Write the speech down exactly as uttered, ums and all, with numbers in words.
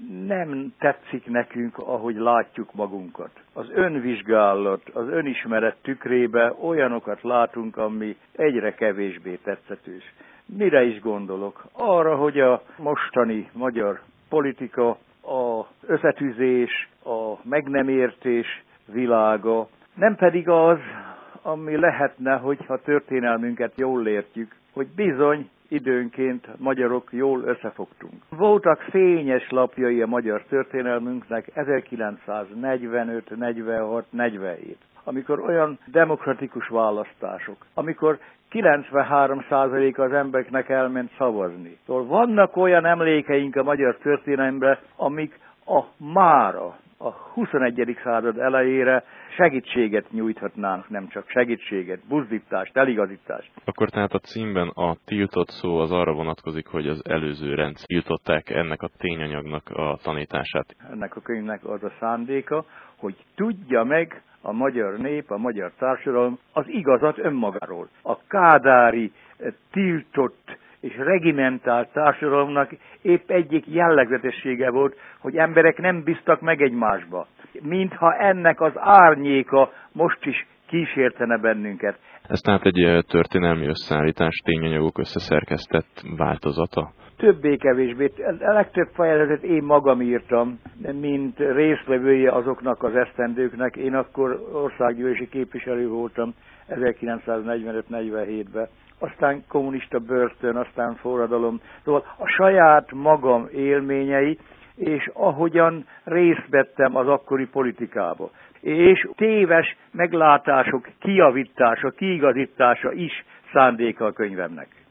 nem tetszik nekünk, ahogy látjuk magunkat. Az önvizsgálat, az önismeret tükrébe olyanokat látunk, ami egyre kevésbé tetszetős. Mire is gondolok? Arra, hogy a mostani magyar politika, az összetűzés, a meg nem értés világa, nem pedig az, ami lehetne, hogyha történelmünket jól értjük, hogy bizony időnként magyarok jól összefogtunk. Voltak fényes lapjai a magyar történelmünknek ezerkilencszáznegyvenöt, negyvenhat, negyvenhét, amikor olyan demokratikus választások, amikor kilencvenhárom százaléka az embereknek elment szavazni. Szóval vannak olyan emlékeink a magyar történelemre, amik a mára, a huszonegyedik század elejére segítséget nyújthatnának, nem csak segítséget, buzdítást, eligazítást. Akkor tehát a címben a tiltott szó az arra vonatkozik, hogy az előző rendszer tiltották ennek a tényanyagnak a tanítását. Ennek a könyvnek az a szándéka, hogy tudja meg a magyar nép, a magyar társadalom az igazat önmagáról. A kádári, tiltott és regimentált társadalomnak épp egyik jellegzetessége volt, hogy emberek nem bíztak meg egymásba. Mintha ennek az árnyéka most is kísértene bennünket. Ez tehát egy történelmi összeállítás, tényanyagok összeszerkesztett változata? Többé-kevésbé. A legtöbb fejezetet én magam írtam, mint résztvevője azoknak az esztendőknek. Én akkor országgyűlési képviselő voltam ezerkilencszáznegyvenöt negyvenhétben. Aztán kommunista börtön, aztán forradalom. Szóval a saját magam élményei, és ahogyan részt vettem az akkori politikába. És téves meglátások kijavítása, kiigazítása is szándéka a könyvemnek.